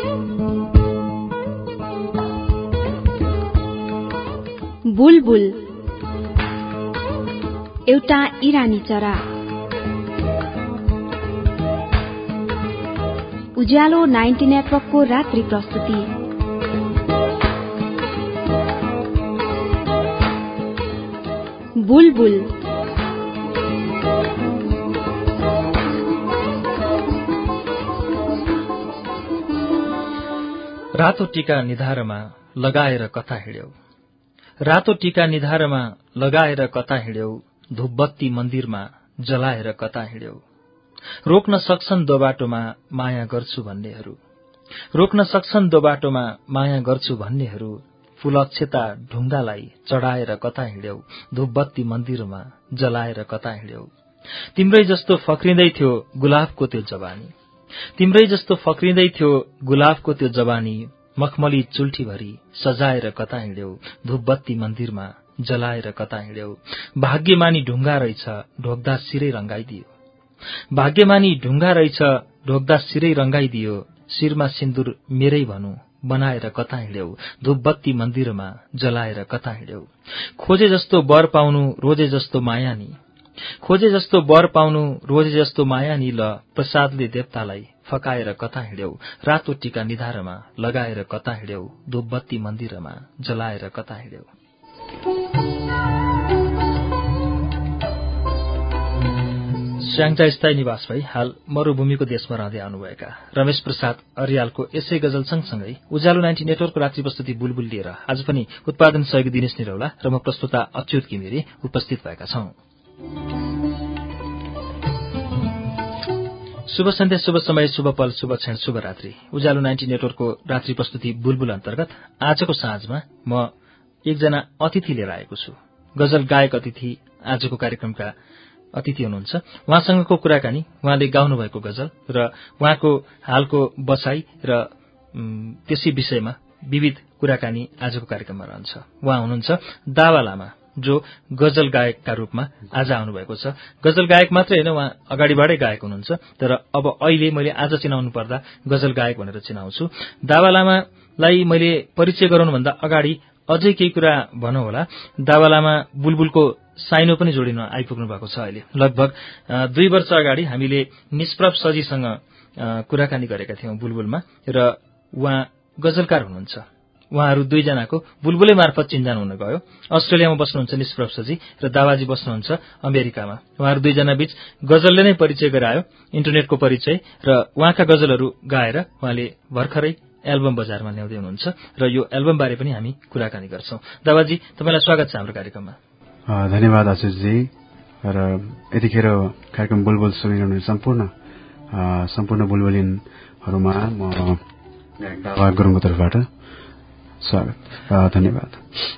बुलबुल एउटा इरानी चरा। उज्यालो 90 नेटवर्कको रात्रि प्रस्तुति। बुलबुल रातो टीका निधारमा लगाएर कता हिँड्यौ, रातो टीका निधारमा लगाएर कता हिँड्यौ, धूपबत्ती मन्दिरमा जलाएर कता हिँड्यौ। रोक्न सक्छन् दो बाटोमा माया गर्छु भन्नेहरू, रोक्न सक्छन् दो बाटोमा माया गर्छु भन्नेहरू। फूलक्षता ढुङ्गालाई चढाएर कता हिँड्यौ, धूपबत्ती मन्दिरमा जलाएर कता हिँड्यौ। तिम्रै जस्तो फक्रिँदै थियो गुलाबको त्यो जवानी, तिम्रै जस्तो फक्रिँदै थियो गुलाबको त्यो जवानी। मखमली चुल्ठीभरि सजाएर कता हिँड्यौ, धूपबत्ती मन्दिरमा जलाएर कता हिँड्यौ। भाग्यमानी ढुङ्गा रहेछ ढोक्दा सिरै रंगाइदियो, भाग्यमानी ढुङ्गा रहेछ ढोक्दा सिरै रंगाइदियो। शिरमा सिन्दूर मेरै भनु बनाएर कता हिँड्यौ, धूपबत्ती मन्दिरमा जलाएर कता हिँड्यौ। खोजे जस्तो वर पाउनु रोजे जस्तो माया नि, खोजे जस्तो वर पाउनु रोजे जस्तो माया नि। ल प्रसादले देवतालाई फकाएर कता हिँड्यौ, रातो टीका निधारमा लगाएर कता हिँड्यौ, धूपबत्ती मन्दिरमा जलाएर कता हिँड्यौ। स्याङ्जा स्थायी निवास भई हाल मरूभूमिको देशमा रहँदै आउनुभएका रमेश प्रसाद अर्यालको यसै गजल सँगसँगै उज्यालो 90 नेटवर्कको रात्रि प्रस्तुति बुलबुल लिएर आज पनि उत्पादन सहयोगी दिनेश निरौला र म प्रस्तुता अच्युत घिमिरे उपस्थित भएका छौं। शुभ सन्ध्या, शुभ समय, शुभ पल, शुभ क्षण, शुभ रात्रि। उज्यालो 90 नेटवर्कको रात्रि प्रस्तुति बुलबुल अन्तर्गत आजको साँझमा म एकजना अतिथि लिएर आएको छु। गजल गायक अतिथि आजको कार्यक्रमका अतिथि हुनुहुन्छ। उहाँसँगको कुराकानी, उहाँले गाउनुभएको गजल र उहाँको हालको बसाई र त्यसै विषयमा विविध कुराकानी आजको कार्यक्रममा रहन्छ। उहाँ हुनुहुन्छ दावा लामा, जो गजल गायकका रूपमा आज आउनुभएको छ। गजल गायक मात्रै होइन, उहाँ अगाडिबाटै गायक हुनुहुन्छ, तर अब अहिले मैले आज चिनाउनु पर्दा गजल गायक भनेर चिनाउँछु। दावा लामालाई मैले परिचय गराउनुभन्दा अगाडि अझै केही कुरा भनौँ होला। दावा लामा बुलबुलको साइनो पनि जोडिन आइपुग्नु भएको छ। अहिले लगभग 2 वर्ष अगाडि हामीले निष्प्रभ सजीसँग कुराकानी गरेका थियौं बुलबुलमा, र उहाँ गजलकार हुनुहुन्छ। उहाँहरू दुईजनाको बुलबुलै मार्फत चिन्जान हुन गयो। अस्ट्रेलियामा बस्नुहुन्छ निष्प्रभ सजी र दावाजी बस्नुहुन्छ अमेरिकामा। उहाँहरू दुईजना बीच गजलले नै परिचय गरायो, इन्टरनेटको परिचय, र उहाँका गजलहरू गाएर उहाँले भर्खरै एल्बम बजारमा ल्याउँदै हुनुहुन्छ र यो एल्बम बारे पनि हामी कुराकानी गर्छौं। दावाजी, तपाईलाई स्वागत छ हाम्रो कार्यक्रममा। धन्यवाद आशिषजी। र यतिखेर कार्यक्रम बुलबुल सुनिरहनु सम्पूर्ण बुलबुलिनहरूमा म दावा गुरुङको तर्फबाट स्वागत, धन्यवाद।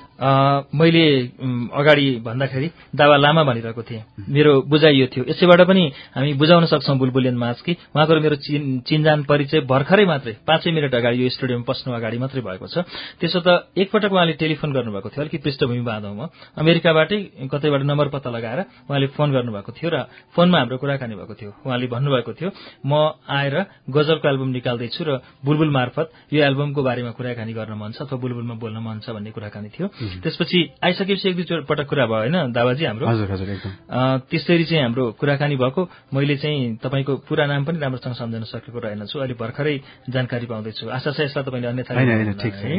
मैले अगाडि भन्दाखेरि दावा लामा भनिरहेको थिएँ। मेरो बुझाइ यो थियो, यसैबाट पनि हामी बुझाउन सक्छौं बुलबुलियन माझ कि उहाँको मेरो चिन्जान परिचय भर्खरै मात्रै 5 मिनट अगाडि यो स्टुडियोमा पस्नु अगाडि मात्रै भएको छ। त्यसो त एकपटक उहाँले टेलिफोन गर्नुभएको थियो, अलिकति पृष्ठभूमि बाँधौँ म। अमेरिकाबाटै कतैबाट नम्बर पत्ता लगाएर उहाँले फोन गर्नुभएको थियो र फोनमा हाम्रो कुराकानी भएको थियो। उहाँले भन्नुभएको थियो, म आएर गजलको एल्बम निकाल्दैछु र बुलबुल मार्फत यो एल्बमको बारेमा कुराकानी गर्न मन छ अथवा बुलबुलमा बोल्न मन छ भन्ने कुराकानी थियो। त्यसपछि आइसकेपछि 1-2 पटक कुरा भयो होइन दावाजी हाम्रो? हजुर हजुर, एकदम। त्यसरी चाहिँ हाम्रो कुराकानी भएको। मैले चाहिँ तपाईको पुरा नाम पनि राम्रोसँग सम्झन सकेको रहेनछु, अहिले भर्खरै जानकारी पाउँदैछु। आशा छ यसलाई तपाईँले अन्यथा हैन, ठिक छ।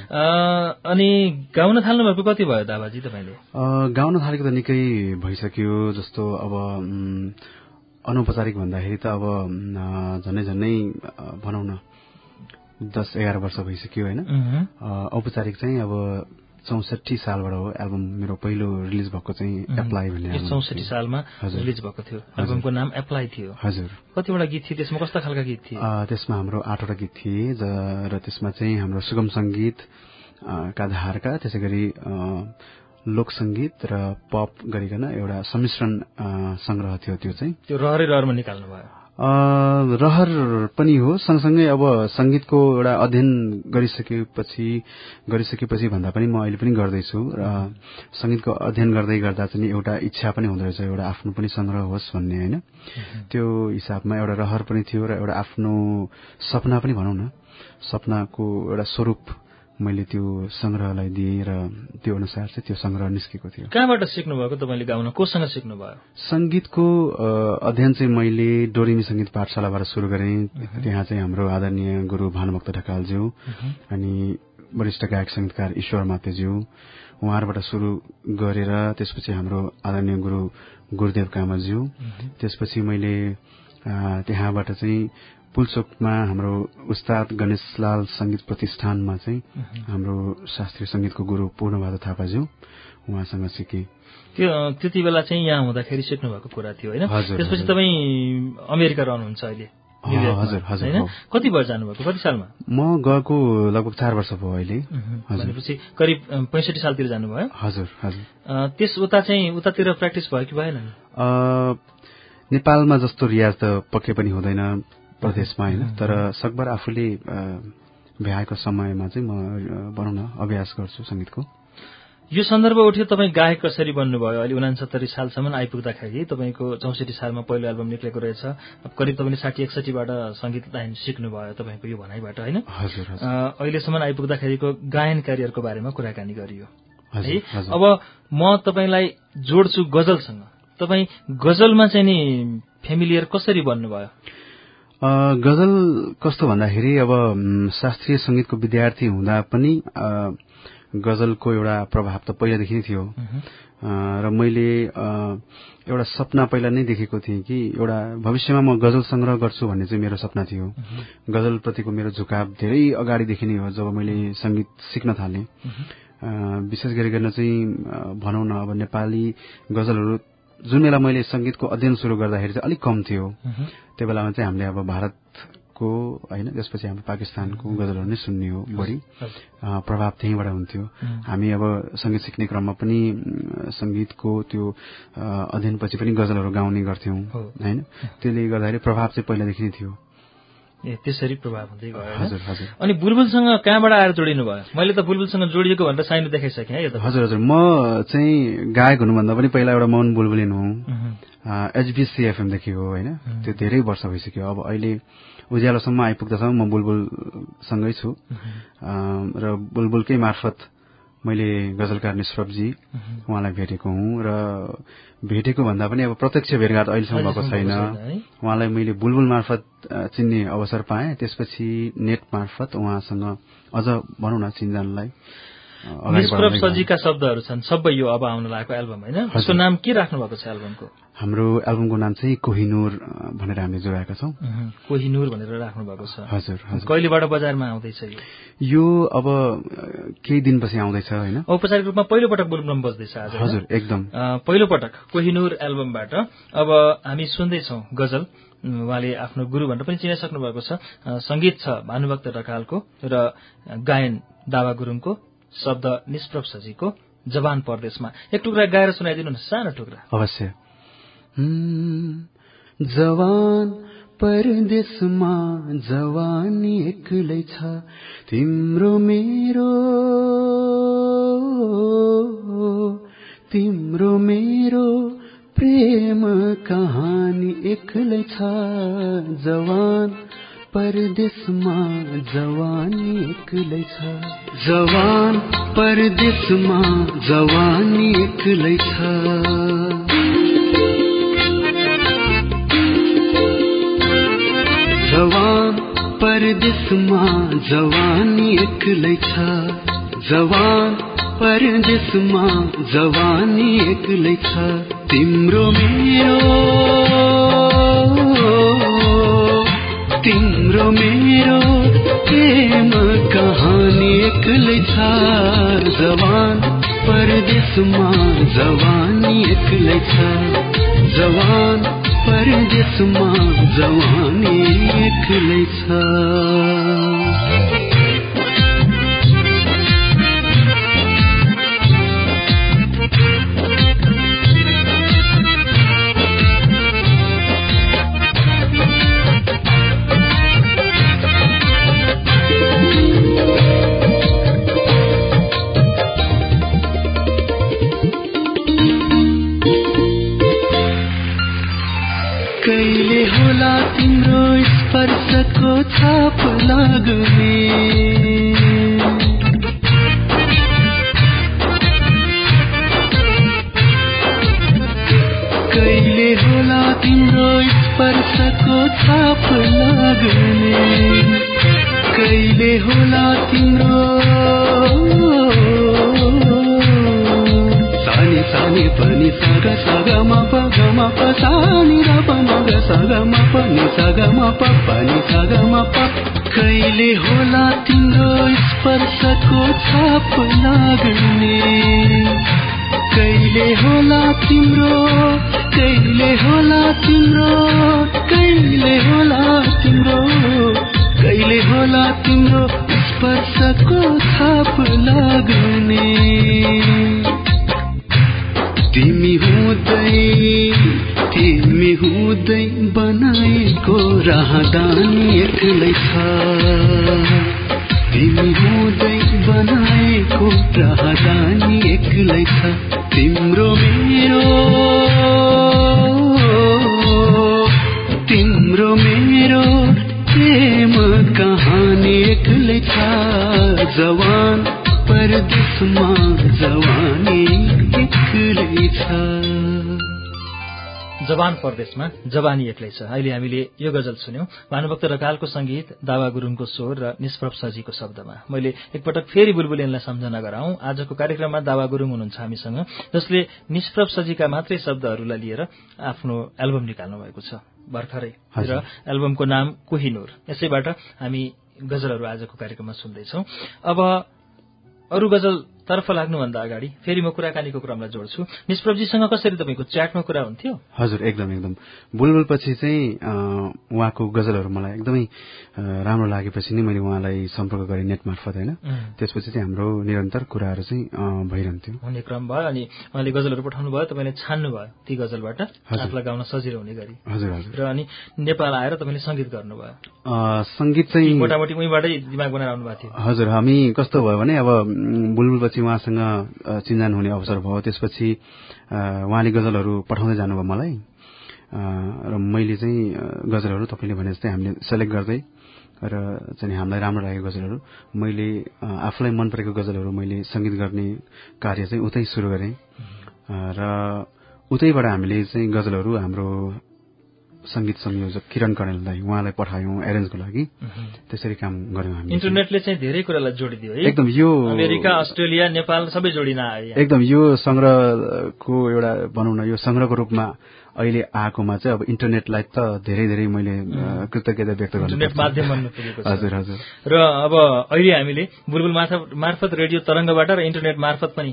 अनि गाउन थाल्नु भएको कति भयो दावाजी तपाईले? गाउन थालेको त निकै भइसक्यो। जस्तो अब अनौपचारिक भन्दाखेरि त अब झन्नै भनौँ न 10-11 वर्ष भइसक्यो होइन। औपचारिक चाहिँ अब 64 सालबाट हो एल्बम मेरो पहिलो रिलिज भएको चाहिँ एप्लाई भन्ने। 64 सालमा रिलिज भएको थियो। एल्बमको नाम एप्लाई थियो। हजुर। कतिवटा गीत थिए त्यसमा, कस्ता खालका गीत थिए? त्यसमा हाम्रो 8वटा गीत थिए र त्यसमा चाहिँ हाम्रो सुगम संगीत का धारका, त्यसै गरी लोक संगीत र पप गरिकन एउटा सम्मिश्रण संग्रह थियो। त्यो चाहिँ त्यो रहरै रहरमा निकाल्नु भयो। रहर पनि हो, सँगसँगै अब संगीतको एउटा अध्ययन गरिसकेपछि भन्दा पनि म अहिले पनि गर्दैछु र संगीतको अध्ययन गर्दै गर्दा चाहिँ एउटा इच्छा पनि हुँदो रहेछ, एउटा आफ्नो पनि संग्रह होस् भन्ने हैन। त्यो हिसाबमा एउटा रहर पनि थियो र एउटा आफ्नो सपना पनि भनौं न, सपनाको एउटा स्वरूप मैले त्यो संग्रहलाई दिएँ र त्यो अनुसार चाहिँ त्यो संग्रह निस्केको थियो। कहाँबाट सिक्नु भएको तपाईले गाउन? कोसँग सिक्नु भयो? संगीतको अध्ययन चाहिँ मैले डोरेमी संगीत पाठशालाबाट सुरु गरेँ। त्यहाँ चाहिँ हाम्रो आदरणीय गुरु भानुभक्त ढकालज्यू अनि वरिष्ठ गायक संगीतकार ईश्वर मातेज्यू उहाँहरुबाट सुरु गरेर त्यसपछि हाम्रो आदरणीय गुरु गुरुदेव कामज्यू, त्यसपछि मैले त्यहाँबाट चाहिँ पुलचोकमा हाम्रो उस्ताद गणेशलाल संगीत प्रतिष्ठानमा चाहिँ हाम्रो शास्त्रीय संगीतको गुरु पूर्णबहादुर थापाज्यू उहाँसँग सिके। त्यति बेला चाहिँ यहाँ हुँदाखेरि सिक्नु भएको कुरा थियो हैन? त्यसपछि तपाई अमेरिका रहनुहुन्छ अहिले? हजुर हजुर। कति वर्ष जानुभएको? कति सालमा? म गएको लगभग 4 वर्ष भयो अहिले। भनेपछि करिब 65 सालतिर जानुभयो? हजुर हजुर। त्यस उतातिर प्र्याक्टिस भयो कि भएन? नेपालमा जस्तो रियाज त पक्कै पनि हुँदैन प्रदेशमा हैन, तर सकभर आफूले भ्याएको समयमा चाहिँ म भनौं न अभ्यास गर्छु संगीतको। यो सन्दर्भ उठ्यो तपाई गायक कसरी बन्नुभयो? अहिले 69 सालसम्म आइपुग्दाखेरि तपाईको 64 सालमा पहिलो एल्बम निक्लेको रहेछ। करिब तपाईले 60-61 बाट संगीत लाइन सिक्नु भयो तपाईको यो भनाइबाट हैन? हजुर हजुर। अहिलेसम्म आइपुग्दाखेरिको गायन करियरको बारेमा कुराकानी गरियो है। अब म तपाईलाई जोड्छु गजलसँग। तपाई गजलमा चाहिँ नि फेमिलियर कसरी बन्नुभयो? गजल कस्तो भन्दाखेरि अब शास्त्रीय संगीतको विद्यार्थी हुँदा पनि गजलको एउटा प्रभाव त पहिलादेखि नै थियो र मैले एउटा सपना पहिला नै देखेको थिएँ कि एउटा भविष्यमा म गजल संग्रह गर्छु भन्ने चाहिँ मेरो सपना थियो। गजल प्रतिको मेरो झुकाव धेरै अगाडिदेखि नै हो। जब मैले संगीत सिक्न थालेँ विशेष गरिकन चाहिँ भनौं न अब नेपाली गजलहरू जुन बेला मैले संगीतको अध्ययन सुरु गर्दाखेरि चाहिँ अलिक कम थियो। त्यो बेलामा चाहिँ हामीले अब भारतको हैन, त्यसपछि हाम्रो पाकिस्तानको गजलहरू नै सुन्ने हो बढी, प्रभाव त्यहीँबाट हुन्थ्यो। हामी अब संगीत सिक्ने क्रममा पनि संगीतको त्यो अध्ययनपछि पनि गजलहरू गाउने गर्थ्यौं हैन। त्यसले गर्दाखेरि प्रभाव चाहिँ पहिलादेखि नै थियो। त्यसरी प्रभाव हुँदै गयो। हजुर हजुर। अनि बुलबुलसँग कहाँबाट आएर जोडिनु भयो? मैले त बुलबुलसँग जोडिएको भनेर साइनो देखाइसकेँ है। हजुर हजुर। म चाहिँ गायक हुनुभन्दा पनि पहिला एउटा मौन बुलबुलिन हुँ। एचबीसी एफएम देखि हो हैन। त्यो धेरै वर्ष भइसक्यो। अब अहिले उज्यालोसम्म आइपुग्दासम्म म बुलबुलसँगै छु र बुलबुलकै मार्फत मैले गजलकार निष्प्रभजी उहाँलाई भेटेको हुँ र भेटेको भन्दा पनि अब प्रत्यक्ष भेटघाट अहिलेसम्म भएको छैन। उहाँलाई मैले बुलबुल मार्फत चिन्ने अवसर पाएँ। त्यसपछि नेट मार्फत उहाँसँग अझ भनौं न चिन्जानलाई निष्प्रभजीका शब्दहरू छन् सबै यो अब आउन लागेको एल्बम हैन? यसको नाम के राख्नु भएको छ एल्बमको? हाम्रो एल्बमको नाम चाहिँ कोहिनूर भनेर हामीले जोडेका छौं। कोहिनूर भनेर राख्नु भएको छ। हजुर हजुर। कहिलेबाट बजारमा आउँदैछ यो? अब केही दिनपछि आउँदैछ हैन। औपचारिक रूपमा पहिलो पटक बुलबुलमा बज्दैछ आज। हजुर एकदम पहिलो पटक कोहिनूर एल्बमबाट। अब हामी सुन्दै छौं गजल। उहाँले आफ्नो गुरु भनेर पनि चिनाइसक्नु भएको छ। संगीत छ भानुभक्त ढकालको र गायन दावा गुरुङको, शब्द निष्प्रभ सजीको, जवान परदेशमा। एक टुक्रा गाएर सुनाइदिनु न, सानो टुक्रा। अवश्य। जवान परदेशमा जवानी एक्लै छ, तिम्रो मेरो प्रेम कहानी एक्लै छ। जवान परदेशमा जवानी एक्लै छ, जवान परदेशमा जवानी एक्लै छ। जवान परदेशमा जवानी एक्लै छ, जवान परदेशमा जवानी एक्लै छ। तिम्रो मेरो प्रेम कहानी एक्लै छ। जवान परदेशमा जवानी एक्लै छ, जवान परदेशमा जवानी एक्लै छ। लाग्ने कहिले होला तिम्रो स्पर्शको छाप लाग्ने कहिले होला तिम्रो सानी सानी पनि साग साग मा प ग मा प सानी र प म ग साग मा प नि साग मा प पनि साग मा प कहिले होला तिम्रो स्पर्शको छाप लाग्ने कहिले होला तिम्रो कहिले होला तिम्रो कहिले होला तिम्रो कहिले होला तिम्रो स्पर्शको छाप लाग्ने तिमी हुँदै बनाएको राहदानी एक्लै छ तिमी हुँदै बनाएको राहदानी एक्लै छ तिम्रो मेरो प्रेम कहानी एक्लै छ जवान परदेशमा जवानी एक्लै छ जवान परदेशमा जवानी एक्लै छ। अहिले हामीले यो गजल सुन्यौं भानुभक्त ढकालको संगीत, दावा गुरुङको स्वर र निष्प्रभ सजीको शब्दमा। मैले एकपटक फेरि बुलबुलेनलाई सम्झना गराउँ। आजको कार्यक्रममा दावा गुरुङ हुनुहुन्छ हामीसँग, जसले निष्प्रभ सजीका मात्रै शब्दहरूलाई लिएर आफ्नो एल्बम निकाल्नु भएको छ भर्खरै र एल्बमको नाम कोहिनूर। यसैबाट हामी गजलहरू आजको कार्यक्रममा सुन्दैछौं। अब अरू गजल तर्फ लाग्नुभन्दा अगाडि फेरि म कुराकानीको क्रमलाई जोड्छु। निष्प्रभजीसँग कसरी तपाईँको च्याटमा कुरा हुन्थ्यो? हजुर, एकदम बुलबुल पछि चाहिँ उहाँको गजलहरू मलाई एकदमै राम्रो लागेपछि नै मैले उहाँलाई सम्पर्क गरेँ नेट मार्फत होइन। त्यसपछि चाहिँ हाम्रो निरन्तर कुराहरू चाहिँ भइरहन्थ्यो, हुने क्रम भयो। अनि उहाँले गजलहरू पठाउनु भयो, तपाईँले छान्नु भयो ती गजलबाट आफूलाई गाउन सजिलो हुने गरी। हजुर। र अनि नेपाल आएर तपाईँले सङ्गीत गर्नुभयो? सङ्गीत चाहिँ मोटामोटी उहीँबाटै दिमाग बनाएर आउनु भएको थियो? हजुर, हामी कस्तो भयो भने अब बुलबुल पछि उहाँसँग चिन्जान हुने अवसर भयो। त्यसपछि उहाँले गजलहरू पठाउँदै जानुभयो मलाई र मैले चाहिँ गजलहरू तपाईँले भने जस्तै हामीले सेलेक्ट गर्दै र चाहिँ हामीलाई राम्रो लागेको गजलहरू मैले आफूलाई मन परेको गजलहरू मैले सङ्गीत गर्ने कार्य चाहिँ उतै सुरु गरेँ र उतैबाट हामीले चाहिँ गजलहरू हाम्रो संगीत संयोजक किरण कणेललाई उहाँलाई पठायौं एरेन्जको लागि। त्यसरी काम गर्यौं हामी। इन्टरनेटले चाहिँ धेरै कुरालाई जोडिदियो है? एकदम। यो अमेरिका, अस्ट्रेलिया, नेपाल सबै जोडिन आयो। एकदम। यो संग्रहको एउटा भनौँ न, यो संग्रहको रूपमा अहिले आएकोमा चाहिँ अब इन्टरनेटलाई त धेरै मैले कृतज्ञता व्यक्त गर्छु। इन्टरनेट माध्यम बन्न पुगेको छ। हजुर। र अब अहिले हामीले बुलबुल मार्फत रेडियो तरंगबाट र इन्टरनेट मार्फत पनि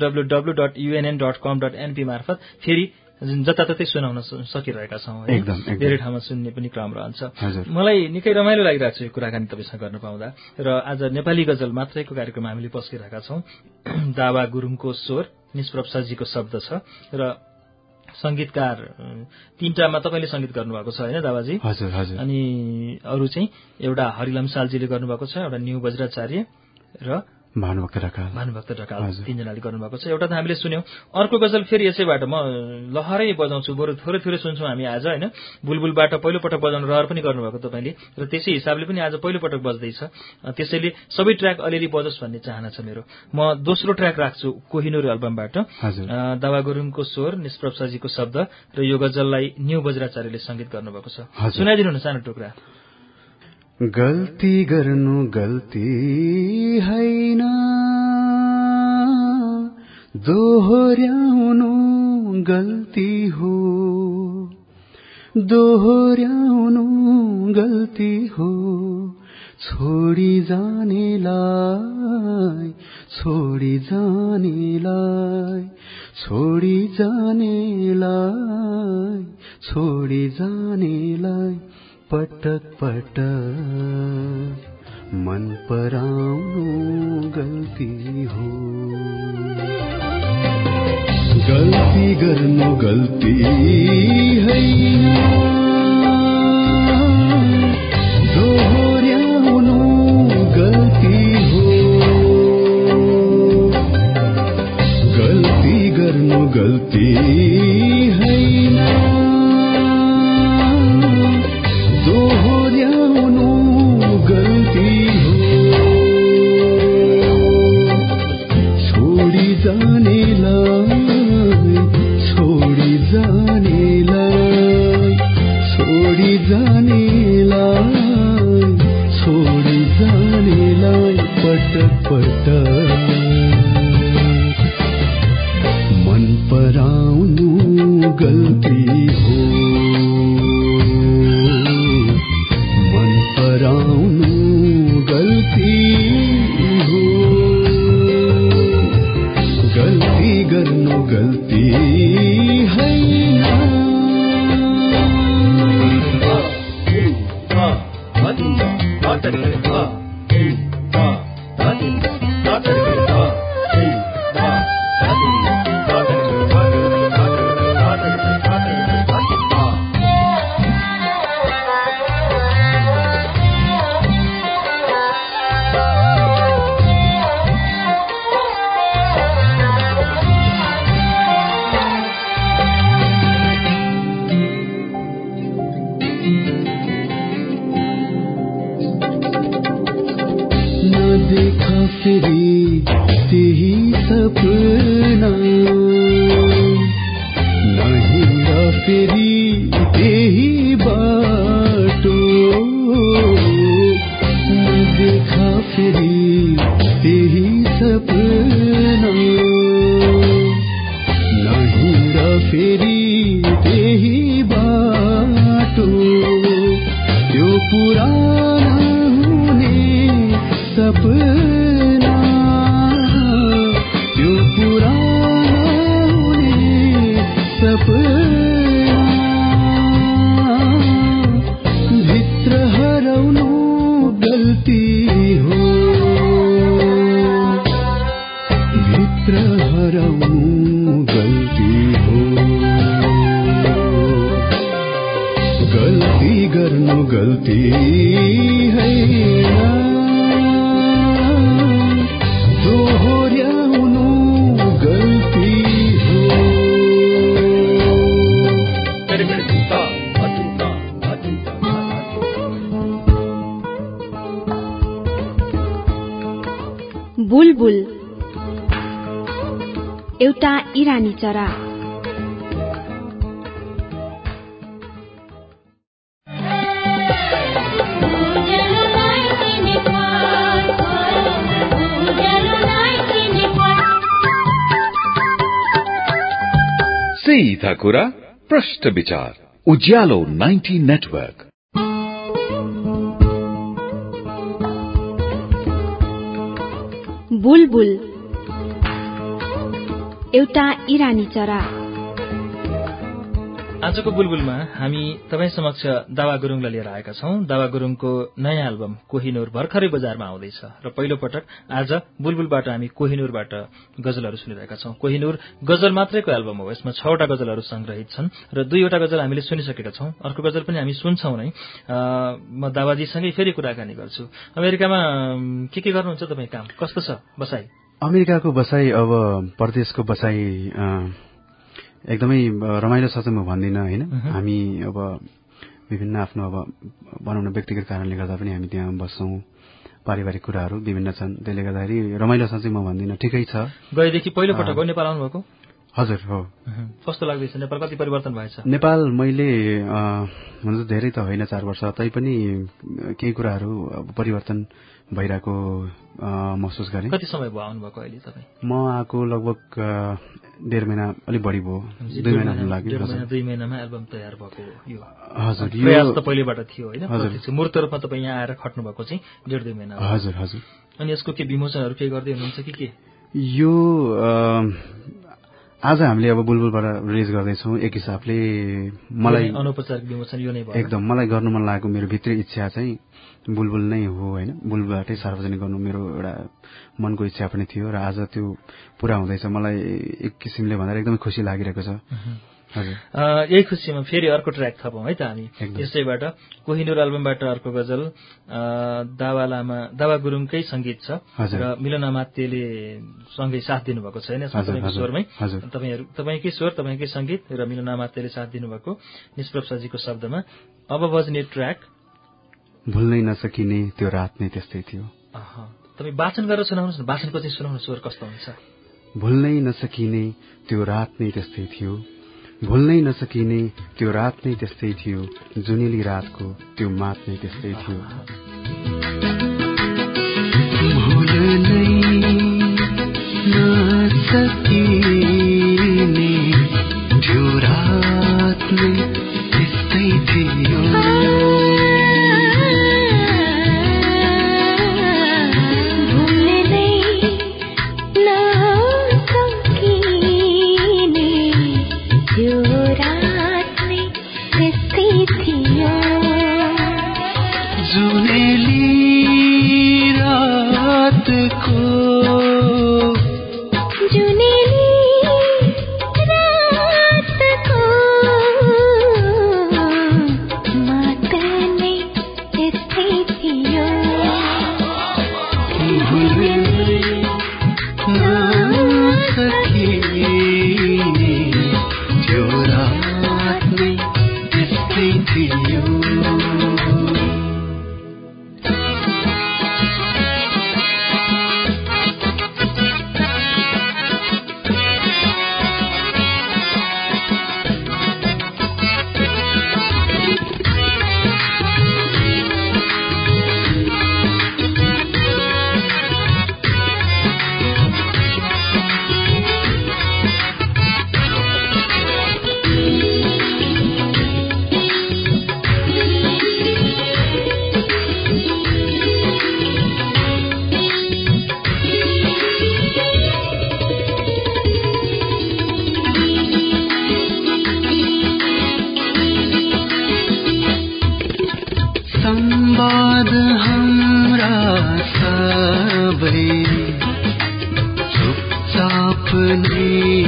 www.unn.com.np मार्फत फेरि जताततै सुनाउन सकिरहेका छौँ। एकदम। धेरै ठाउँमा सुन्ने पनि क्रम रहन्छ। मलाई निकै रमाइलो लागिरहेको छ यो कुराकानी तपाईँसँग गर्न पाउँदा। र आज नेपाली गजल मात्रैको कार्यक्रममा हामीले पस्किरहेका छौँ। दावा गुरुङको स्वर, निष्प्रभ सजीको शब्द छ र संगीतकार तीनटामा तपाईँले संगीत गर्नुभएको छ होइन दावाजी? हजुर। अनि अरू चाहिँ एउटा हरिलम सालजीले गर्नुभएको छ, एउटा न्यू बज्राचार्य र भानुभक्त ढकाल तीनजनाले गर्नुभएको छ। एउटा त हामीले सुन्यौं। अर्को गजल फेरि यसैबाट म लहरै बजाउँछु, बरु थोरै सुन्छौँ हामी आज होइन। बुलबुलबाट पहिलोपटक बजाउनु रहर पनि गर्नुभएको तपाईँले र त्यसै हिसाबले पनि आज पहिलोपटक बज्दैछ। त्यसैले सबै ट्र्याक अलिअलि बजोस् भन्ने चाहना छ मेरो। म दोस्रो ट्र्याक राख्छु कोहिनूर एल्बमबाट। दावा गुरुङको स्वर, निष्प्रभ सजीको शब्द र यो गजललाई न्यू बज्राचार्यले संगीत गर्नुभएको छ। सुनाइदिनु न सानो टुक्रा। गल्ती गर्नु गल्ती हैन, दोहोर्याउनु गल्ती हो, दोहोर्याउनु गल्ती हो, छोडी जानेलाई छोडी जानेलाई छोडी जानेलाई छोडी जानेलाई पटक पटक मन पराउनु गल्ती हो। गल्ती गर्नु गल्ती हैन, दोहोर्याउनु गल्ती हो, गल्ती गर्नु गल्ती हैन, दोहोर्याउनु गल्ती पटक पटक मन पराउनु गल्ती हो, मन पराउनु गल्ती हो, गल्ती गर्नु गल्ती होइन। देखा फेरि त्यही सपना, नहिँड फेरि त्यही बाटो, देखा फेरि त्यही सपना, नहिँड फेरि त्यही बाटो, त्यो पुराना सपना, त्यो पुराना हुने सपना, भित्र हराउनु गल्ती हो, भित्र हराउनु गल्ती हो, गल्ती गर्नु गल्ती होइन, दोहोर्याउनु गल्ती हो। बुलबुल एउटा इरानी चरा। सीधा कुरा प्रश्न विचार उज्यालो 90 नेटवर्क। बुलबुल एउटा इरानी चरा। आजको बुलबुलमा हामी तपाईं समक्ष दावा गुरुङलाई लिएर आएका छौं। दावा गुरुङको नयाँ एल्बम कोहिनूर भर्खरै बजारमा आउँदैछ र पहिलो पटक आज बुलबुलबाट हामी कोहिनूरबाट गजलहरू सुनिरहेका छौं। कोहिनूर गजल मात्रैको एल्बम हो। यसमा 6 वटा गजलहरू संग्रहित छन् र 2 वटा गजल हामीले सुनिसकेका छौं। अर्को गजल पनि हामी सुन्छौं नै। म दावाजीसँगै फेरि कुराकानी गर्छु। अमेरिकामा के गर्नुहुन्छ तपाईँ काम? कस्तो छ बसाई? अमेरिकाको बसाई अब परदेशको बसाई एकदमै रमाइलो छ चाहिँ म भन्दिनँ होइन। हामी अब विभिन्न आफ्नो अब भनौँ न व्यक्तिगत कारणले गर्दा पनि हामी त्यहाँ बस्छौँ। पारिवारिक कुराहरू विभिन्न छन्, त्यसले गर्दाखेरि रमाइलो छ चाहिँ म भन्दिनँ, ठिकै छ। गएदेखि पहिलो पटक हो नेपाल आउनुभएको? हजुर हो। कस्तो लाग्दैछ? नेपाल कति परिवर्तन भएछ? नेपाल मैले हुन त धेरै त होइन 4 वर्ष, तैपनि केही कुराहरू परिवर्तन भइरहेको महसुस गरेँ। कति समय भयो आउनुभएको अहिले तपाईँ? म आएको लगभग 1.5 महिना अलिक बढी भयो, 2 महिना हुन लाग्यो। 2 महिनामा एल्बम तयार भएको यो? हजुर, यो प्रयास त पहिलेबाट थियो होइन? प्रत्यक्ष मूर्त रूपमा तपाईँ यहाँ आएर खट्नु भएको चाहिँ 1.5-2 महिना। हजुर हजुर। अनि यसको के विमोचनहरू के गर्दै हुनुहुन्छ कि के? यो आज हामीले अब बुलबुलबाट रिलिज गर्दैछौँ। एक हिसाबले मलाई अनौपचारिक विमोचन यो नै भयो। एकदम मलाई गर्नु मन लागेको मेरो भित्री इच्छा चाहिँ बुलबुल नै हो होइन। बुलबुलबाटै सार्वजनिक गर्नु मेरो एउटा मनको इच्छा पनि थियो र आज त्यो पूरा हुँदैछ। मलाई एक किसिमले भन्दा एकदमै खुसी लागिरहेको छ। यही खुसीमा फेरि अर्को ट्र्याक थपौँ है त हामी यसैबाट। कोहिनूर एल्बमबाट अर्को गजल दावा गुरुङकै संगीत छ र मिलन अमात्यले सँगै साथ दिनुभएको छैन तपाईँको स्वरमै। तपाईँकै स्वर, तपाईँकै संगीत र मिलन अमात्यले साथ दिनुभएको निष्प्रभजीको शब्दमा अब बज्ने ट्र्याक भुल्नै नसकिने त्यो रात नै त्यस्तै थियो। तपाईँ वाचन गरेर सुनाउनुहोस् न, वाचनको चाहिँ सुनाउनु, स्वर कस्तो हुन्छ? भुल्नै नसकिने त्यो रात नै त्यस्तै थियो, भुल्नै नसकिने त्यो रात नै त्यस्तै थियो, जुनेली रातको त्यो मात नै त्यस्तै थियो।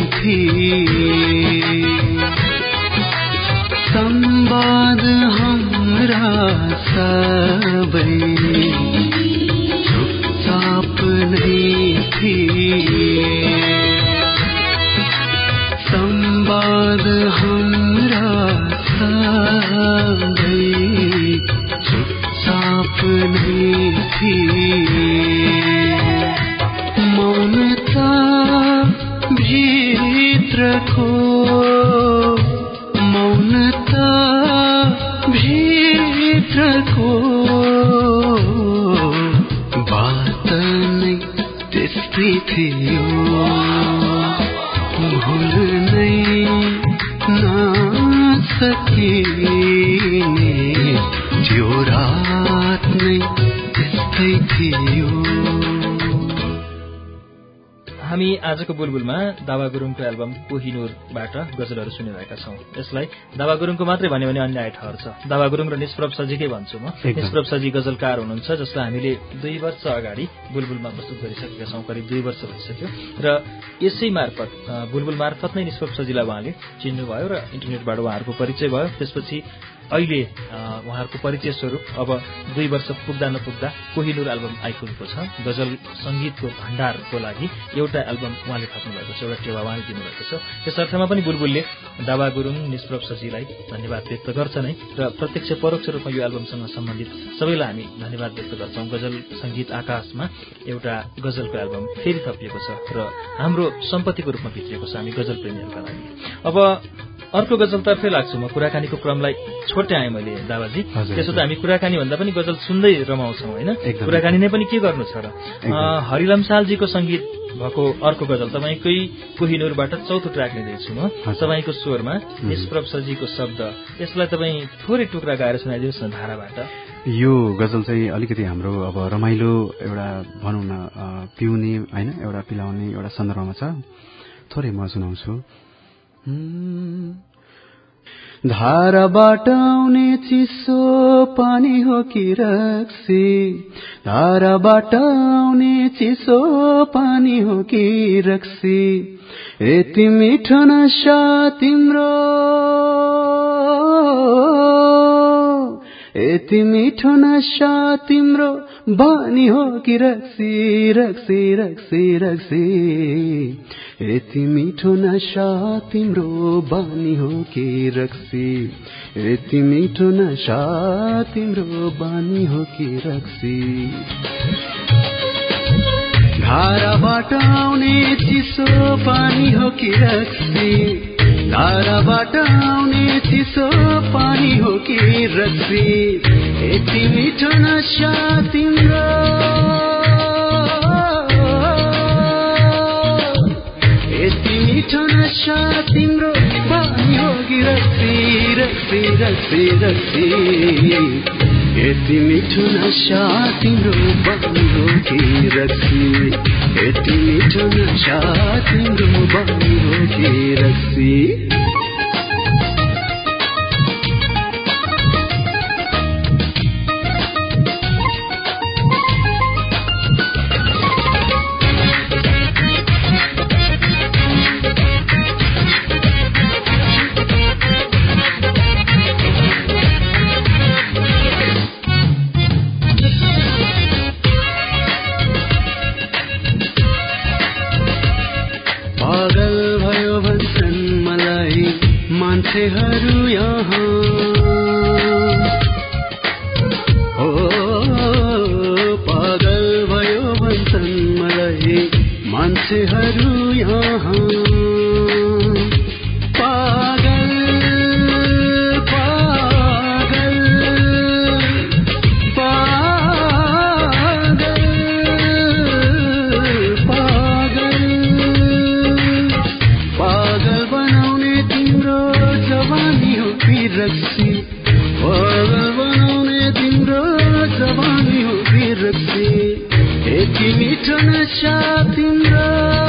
थिए संवाद हाम्रा सबै चुपचाप नै थिए संवाद हाम्रा सबै चुपचाप नै थिए मौनता भित्रको मौनता भित्रको बात नै त्यस्तै थियो भुल्नै नसकिने त्यो रात नै त्यस्तै थियो। हामी आजको बुलबुलमा दावा गुरुङको एल्बम कोहिनुरबाट गजलहरू सुनिरहेका छौं। यसलाई दावा गुरुङको मात्रै भन्यो भने अन्याय ठहर्छ। दावा गुरुङ र निष्प्रभ सजीकै भन्छु म। निष्प्रभ सजी गजलकार हुनुहुन्छ जसलाई हामीले 2 वर्ष अगाडि बुलबुलमा प्रस्तुत गरिसकेका छौं। करिब 2 वर्ष भइसक्यो र यसै मार्फत बुलबुल मार्फत नै निष्प्रभ सजीलाई उहाँले चिन्नुभयो र इन्टरनेटबाट उहाँहरूको परिचय भयो। त्यसपछि अहिले उहाँहरूको परिचय स्वरूप अब 2 वर्ष पुग्दा नपुग्दा कोहिनुर एल्बम आइपुगेको छ। गजल संगीतको भण्डारको लागि एउटा एल्बम उहाँले थप्नु भएको छ, एउटा टेवा उहाँले दिनुभएको छ। त्यस अर्थमा पनि बुलबुलले दावा गुरुङ निष्प्रभ सजीलाई धन्यवाद व्यक्त गर्छ नै र प्रत्यक्ष परोक्ष रूपमा यो एल्बमसँग सम्बन्धित सबैलाई हामी धन्यवाद व्यक्त गर्छौं। गजल संगीत आकाशमा एउटा गजलको एल्बम फेरि थपिएको छ र हाम्रो सम्पत्तिको रूपमा भित्रिएको छ हामी गजल प्रेमीहरूका लागि। अब अर्को गजलतर्फै लाग्छु म। कुराकानीको क्रमलाई छोड्दै आएँ मैले दावाजी। त्यसो त हामी कुराकानी भन्दा पनि गजल सुन्दै रमाउँछौं होइन। कुराकानी नै पनि के गर्नु छ र। हरिलम सालजीको संगीत भएको अर्को गजल तपाईकै कोहिनुरबाट चौथो ट्र्याक लिँदैछु म। तपाईको स्वरमा निष्प्रभ सजीको शब्द। यसलाई तपाईँ थोरै टुक्रा गाएर सुनाइदिनुहोस् न धाराबाट। यो गजल चाहिँ अलिकति हाम्रो अब रमाइलो एउटा भनौँ न पिउने होइन एउटा पिलाउने एउटा सन्दर्भमा छ। थोरै म सुनाउँछु। धाराबाट आउने चिसो पानी हो कि रक्सी धाराबाट आउने चिसो पानी हो कि रक्सी यति मिठो नशा तिम्रो यति मिठो नशा तिम्रो बानी हो कि रक्सी रक्सी रक्सी रक्सी यति मिठो नशा तिम्रो बानी हो कि रक्सी यति मिठो नशा तिम्रो बानी हो कि रक्सी धाराबाट आउने चिसो पानी हो कि रक्सी धाराबाट आउने चिसो पानी हो कि रक्सी यति मिठो नशा तिम्रो यति मिठो नशा तिम्रो बानी हो कि रक्सी रक्सी रक्सी रक्सी यति मिठो नशा तिम्रो बानी हो कि रक्सी यति मिठो नशा तिम्रो बानी हो कि रक्सी मान्छेहरू यहाँ हो पागल भयो भन्छन् मलाई मान्छेहरू यहाँ पागल पागल पागल पागल पागल बनाउने तिम्रो जवानी हो कि रक्सी पागल बनाउने तिम्रो जवानी हो कि रक्सी यति मिठो नशा तिम्रो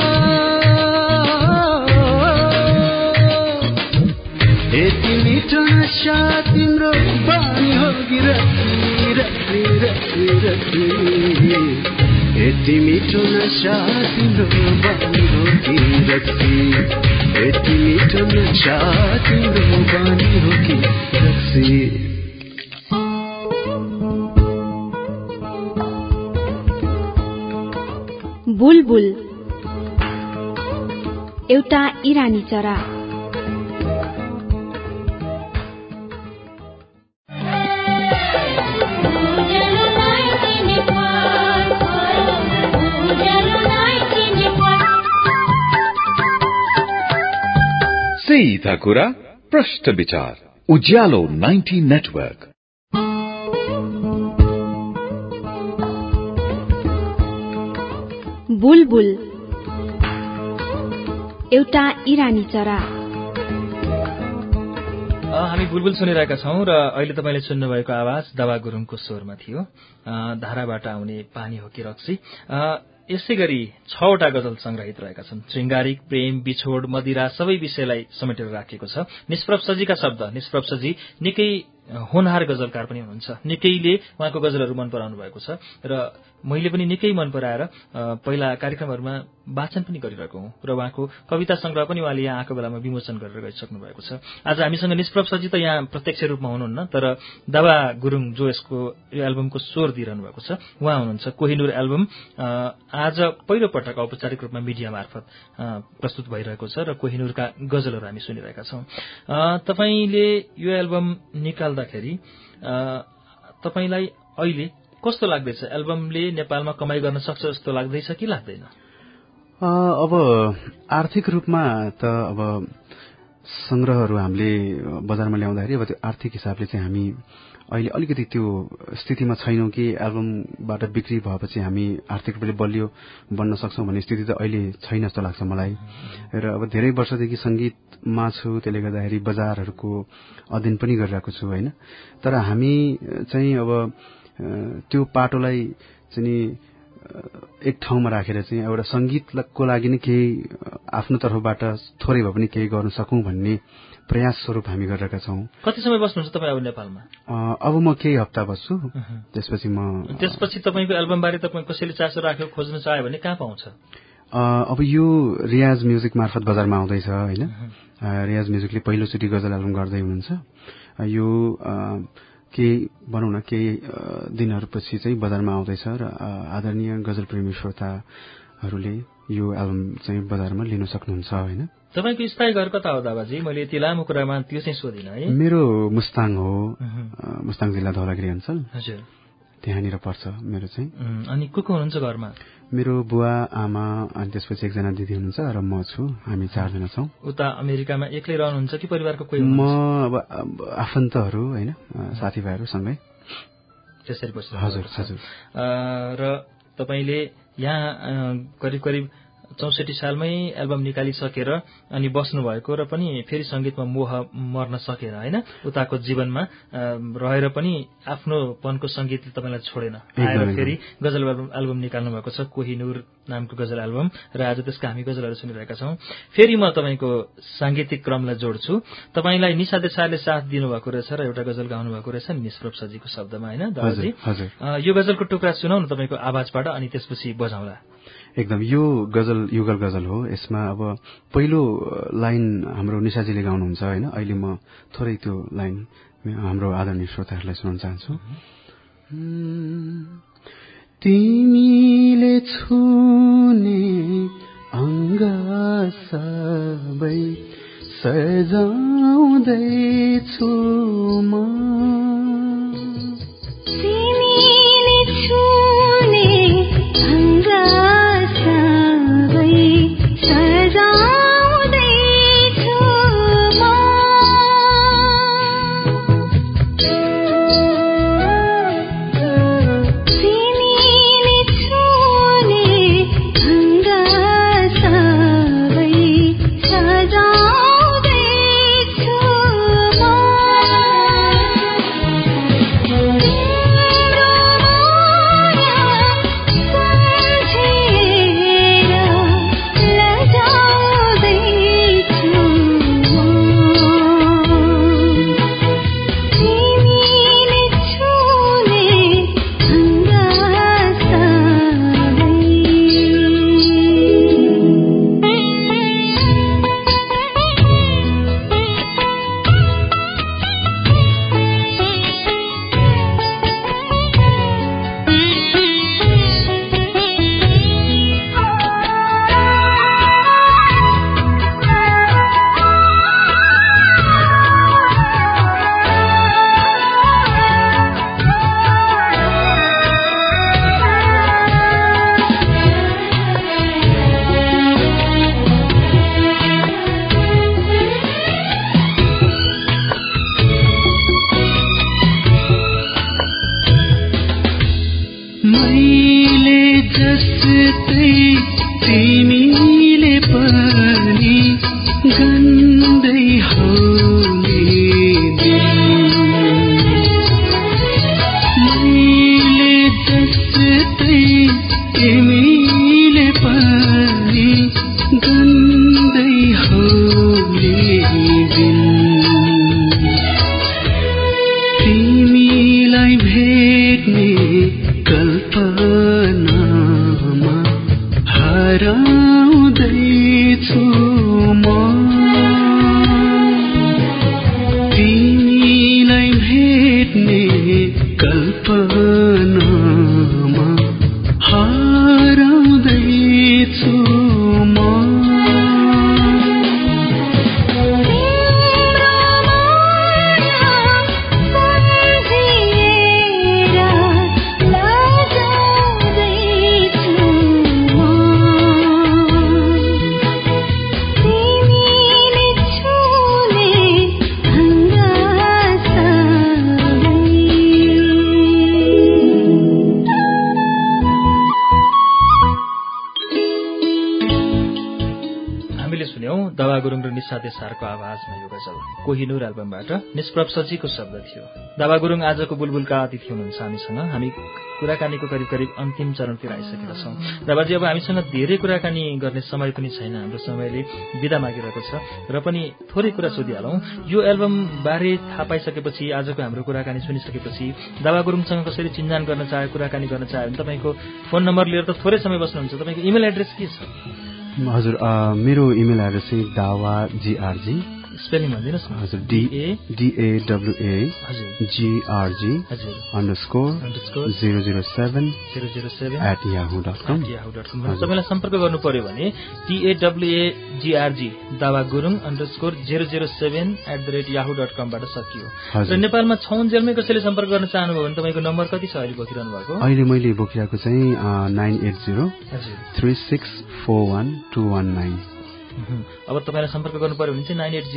यति मिठो नशा तिम्रो बानी हो कि रक्सी रक्सी रक्सी रक्सी यति मिठो नशा तिम्रो बानी हो कि रक्सी यति मिठो नशा तिम्रो बानी हो कि रक्सी बुलबुल एउटा इरानी चरा सीधा कुरा प्रश्न विचार उज्यालो 90 नेटवर्क बुलबुल एउटा इरानी चरा हामी बुलबुल सुनिरहेका छौं र अहिले तपाईले सुन्नुभएको आवाज दवा गुरुङको स्वरमा थियो। धाराबाट आउने पानी हो कि रक्सी। यसै गरी 6 वटा गजल संग्रहित रहेका छन्। श्रृंगारिक, प्रेम, बिछोड, मदिरा सबै विषयलाई समेटेर राखिएको छ। निष्प्रभ सजीका शब्द। निष्प्रभ सजी निकै होनहार गजलकार पनि हुनुहुन्छ। निकैले उहाँको गजलहरू मन पराउनु भएको छ र मैले पनि निकै मन पराएर पहिला कार्यक्रमहरूमा वाचन पनि गरिरहेको हुँ र उहाँको कविता संग्रह पनि उहाँले यहाँ आएको बेलामा विमोचन गरेर गइसक्नु भएको छ। आज हामीसँग निष्प्रभ सजी त यहाँ प्रत्यक्ष रूपमा हुनुहुन्न, तर दवा गुरुङ जो यसको यो एल्बमको स्वर दिइरहनु भएको छ उहाँ हुनुहुन्छ। कोहिनूर एल्बम आज पहिलो पटक औपचारिक रूपमा मिडिया मार्फत प्रस्तुत भइरहेको छ र कोहिनूरका गजलहरू हामी सुनिरहेका छौं। तपाईले यो एल्बम निकाल्दाखेरि तपाईलाई अहिले कस्तो लाग्दैछ? एल्बमले नेपालमा कमाई गर्न सक्छ जस्तो लाग्दैछ कि लाग्दैन? अब आर्थिक रूपमा त अब संग्रहहरू हामीले बजारमा ल्याउँदाखेरि अब त्यो आर्थिक हिसाबले चाहिँ हामी अहिले अलिकति त्यो स्थितिमा छैनौं कि एल्बमबाट बिक्री भएपछि हामी आर्थिक रूपले बलियो बन्न सक्छौं भन्ने स्थिति त अहिले छैन जस्तो लाग्छ मलाई। र अब धेरै वर्षदेखि संगीतमा छु, त्यसले गर्दाखेरि बजारहरूको अध्ययन पनि गरिरहेको छु हैन। तर हामी चाहिँ अब त्यो पाटोलाई चाहिँ एक ठाउँमा राखेर चाहिँ एउटा संगीतको लागि नै केही आफ्नो तर्फबाट थोरै भए पनि केही गर्न सकौं भन्ने प्रयास स्वरूप हामी गरिरहेका छौं। कति समय बस्नुहुन्छ तपाईँ अब नेपालमा? अब म केही हप्ता बस्छु, त्यसपछि तपाईको एल्बम बारे तपाईँ कसैले चासो राख्यो खोज्न चाह्यो भने कहाँ पाउँछ? अब यो रियाज म्युजिक मार्फत बजारमा आउँदैछ हैन। रियाज म्युजिकले पहिलोचोटि गजल एल्बम गर्दै हुनुहुन्छ। यो केही भनौं न केही दिनहरूपछि चाहिँ बजारमा आउँदैछ र आदरणीय गजल प्रेमी श्रोताहरूले यो एल्बम चाहिँ बजारमा लिन सक्नुहुन्छ हैन। तपाईको स्थायी घर कता हो दाबाजी? मैले यति लामो कुरामा त्यो चाहिँ सोधिन है। मेरो मुस्ताङ हो, मुस्ताङ जिल्ला धौलागिरी अञ्चल। हजुर, त्यहाँनिर पर्छ मेरो चाहिँ। अनि को हुनुहुन्छ घरमा? मेरो बुवा, आमा अनि त्यसपछि एकजना दिदी हुनुहुन्छ र म छु। हामी 4 जना छौं। उता अमेरिकामा एक्लै रहनुहुन्छ कि परिवारको कोही हुनुहुन्छ? म अब आफन्तहरू हैन, साथीभाइहरू सँगै त्यसरी बस्नु। हजुर हजुर। र तपाईले यहाँ करिब करिब 64 सालमै एल्बम निकालिसकेर अनि बस्नु भएको र पनि फेरि संगीतमा मोह मर्न सकेन हैन। उताको जीवनमा रहेर पनि आफ्नोपनको संगीतले तपाईलाई छोडेन। आएर फेरि गजल एल्बम निकाल्नु भएको छ, कोहिनूर नामको गजल एल्बम, र आज त्यसका हामी गजलहरू सुनिरहेका छौं। फेरि म तपाईको सांगीतिक क्रमलाई जोड्छु। तपाईलाई निशा देसाईले साथ दिनुभएको रहेछ र एउटा गजल गाउनु भएको रहेछ नि निष्प्रभ सजीको शब्दमा हैन दाजुजी? यो गजलको टुक्रा सुनाउन तपाईको आवाजबाट अनि त्यसपछि बजाउँला। एकदम, यो गजल युगल गजल हो। यसमा अब पहिलो लाइन हाम्रो निशाजीले गाउनुहुन्छ हैन। अहिले म थोरै त्यो लाइन हाम्रो आदरणीय श्रोताहरूलाई सुनाउन चाहन्छु। तिमीले छुने अङ्ग सबै सजाउँदैछु म, तिमीले छुने अङ्ग तिमीले पनि गन्दै होली दिन तिमीलाई भेट्ने कल्पनामा हराउँदैछु म तिमीलाई भेट्ने कल्पनामा हराउँदैछु म दवा गुरुङ र निशा देसारको आवाजमा यो गजल कोहिनूर एल्बमबाट निष्प्रभ सजीको शब्द थियो। दावा गुरुङ आजको बुलबुलका अतिथि हुनुहुन्छ हामीसँग। हामी कुराकानीको करिब करिब अन्तिम चरणतिर आइसकेका छौँ। दावाजी, अब हामीसँग धेरै कुराकानी गर्ने समय पनि छैन, हाम्रो समयले बिदा मागिरहेको छ र पनि थोरै कुरा सोधिहालौँ। यो एल्बम बारे थाहा पाइसकेपछि, आजको हाम्रो कुराकानी सुनिसकेपछि दावा गुरुङसँग कसरी चिन्जान गर्न चाहे, कुराकानी गर्न चाहे भने तपाईँको फोन नम्बर लिएर त थोरै समय बस्नुहुन्छ, तपाईँको इमेल एड्रेस के छ? हजुर, मेरो इमेल एड्रेस चाहिँ dawa.grg, स्पेलिङ भनिदिनुहोस् न। हजुर, DAWAGRG_007@yahoo.com। तपाईँलाई सम्पर्क गर्नु पर्यो भने DAWAGRG दावा गुरुङ _007@yahoo.com बाट सकियो। र नेपालमा छौन्जेलमै कसैले सम्पर्क गर्न चाहनुभयो भने तपाईँको नम्बर कति छ अहिले बोकिरहनु भएको? अहिले मैले बोकिरहेको चाहिँ 98036412119। अब तपाईँलाई सम्पर्क गर्नु पर्यो भने चाहिँ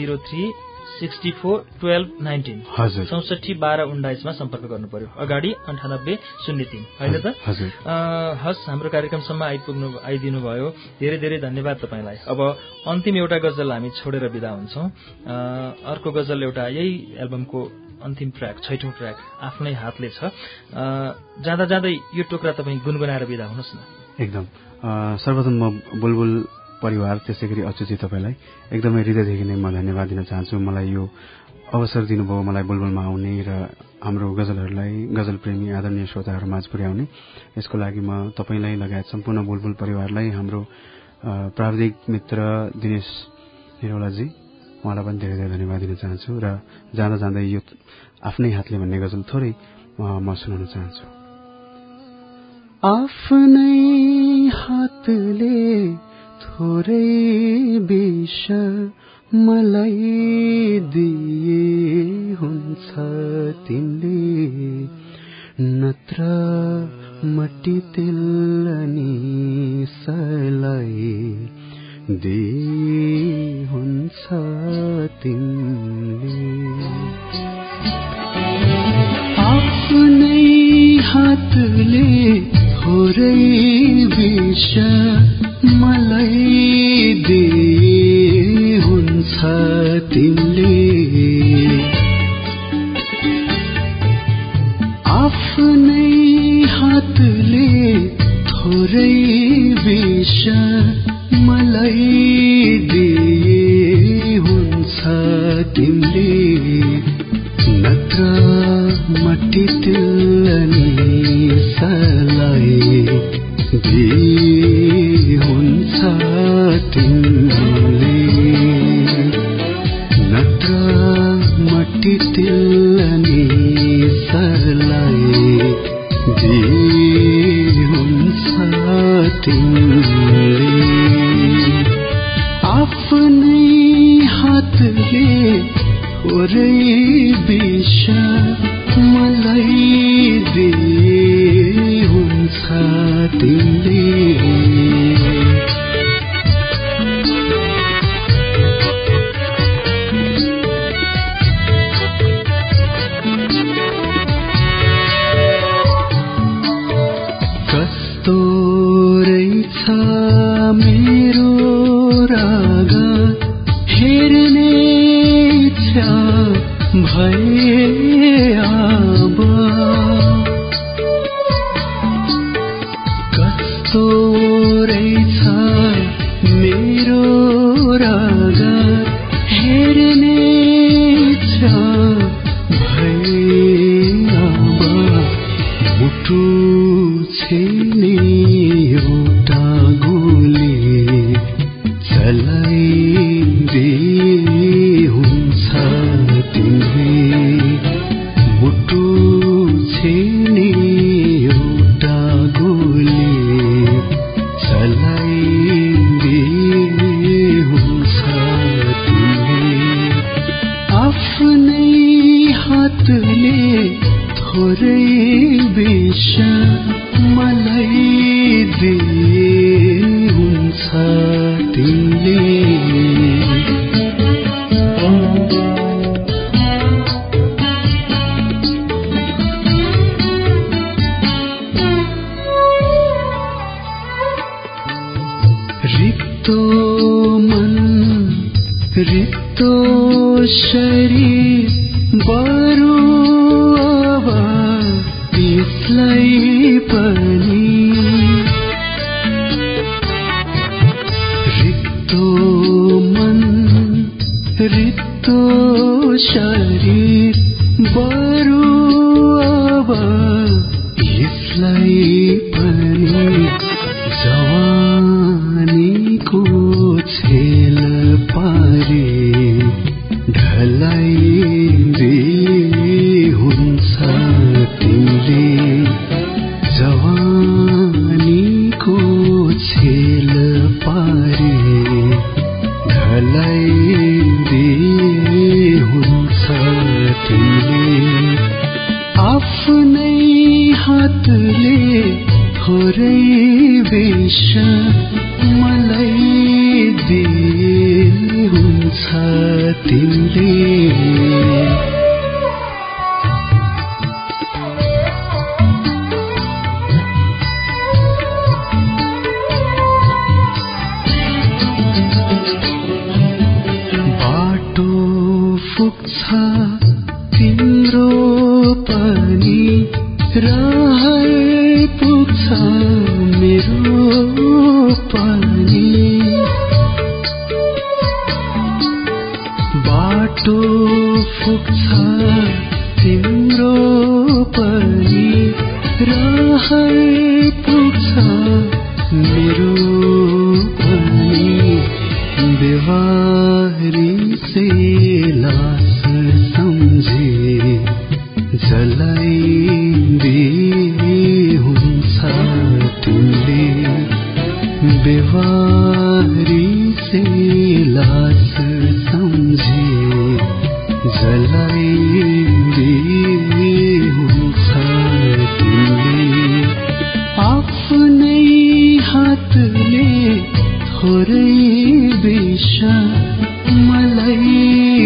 9803641219 हजुर 641219 मा सम्पर्क गर्नु पर्यो। अगाडि 9803 होइन त? हजुर। हस्, हाम्रो कार्यक्रमसम्म आइदिनु भयो, धेरै धेरै धन्यवाद तपाईँलाई। अब अन्तिम एउटा गजल हामी छोडेर बिदा हुन्छौँ। अर्को गजल एउटा यही एल्बमको अन्तिम ट्र्याक, 6औं ट्र्याक आफ्नै हातले छ। जाँदा जाँदै यो टोक्रा तपाईँ गुनगुनाएर बिदा हुनुहोस् न। एकदम। सर्वप्रथम म बुलबुल परिवार, त्यसै गरी अच्युतजी तपाईँलाई एकदमै हृदयदेखि नै म धन्यवाद दिन चाहन्छु। मलाई यो अवसर दिनुभयो, मलाई बुलबुलमा आउने र हाम्रो गजलहरूलाई, गजल प्रेमी आदरणीय श्रोताहरूमाझ पुर्याउने। यसको लागि म तपाईँलाई लगायत सम्पूर्ण बुलबुल परिवारलाई, हाम्रो प्राविधिक मित्र दिनेश निरौलाजी, उहाँलाई पनि धेरै धेरै धन्यवाद दिन चाहन्छु। र जाँदा जाँदै यो आफ्नै हातले भन्ने गजल थोरै म सुनाउन चाहन्छु। आफ्नै हातले थोरै विष मलाई दिए हुन्छ तिमीले, नत्र मट्टी तेल अनि सलाई दिए हुन्छ तिमीले। आफ्नै हातले थोरै विष मलाई दिए हुन्छ तिमीले, आफ्नै हातले थोरै विष मलाई दिए हुन्छ तिमीले, नत्र मट्टी तेल अनि सलाई दिए हुन्छ तिमीले, नत्र मट्टी तेल अनि सलाई दिए हुन्छ तिमीले। आफ्नै हातले थोरै विष मलाई दिए हुन्छ तिमीले। कस्तो रहेछ मेरो राग हेर्ने इच्छा भए अब, कस्तो यस्तो रहेछ मेरो रगत हेर्ने छ भए अब मुटु छेने एउटा गोली चलाइदे हुन्छ तिमीले मुटु छेने एउटा गोली चलाइदे हुन्छ तिमीले आफ्नै हातले थोरै विष मलाई दिए हुन्छ तिमीले रित्तो मन रित्तो शरीर बरु अब त्यसलाई पनि रित्तो मन रित्तो शरीर बरु अब यसलाई पनि जवानीको छेल पारे ढलाइदे हुन्छ तिमीले जवानीको छेल पारे ढलाइदे हुन्छ तिमीले आफ्नै हातले थोरै विष मलाई दिए हुन्छ तिमीले बाटो फुक्छ तिम्रो पनि रहर पुग्छ मेरो पनि बाटो फुक्छ तिम्रो पनि रहर पुग्छ मेरो पनि बेवारी से लास सम्झे जलाइदे हुन्छ तिमीले बेवारी से लास सम्झे जलाइदे हुन्छ तिमीले आफ्नै हातले थोरै विष मलाई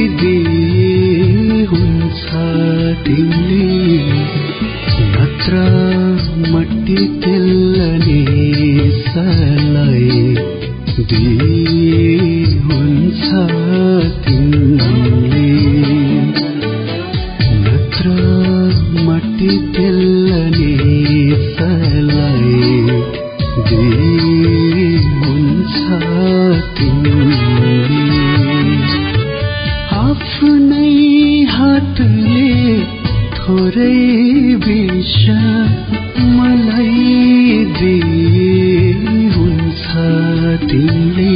दिए हुन्छ तिमीले नत्र मट्टी तेल्लने सलाई दिए हुन्छ तिमीले नत्र मट्टी तेल्लने सलाई दिए हुन्छ तिमीले आफ्नै हातले थोरै विष मलाई दिए हुन्छ तिमीले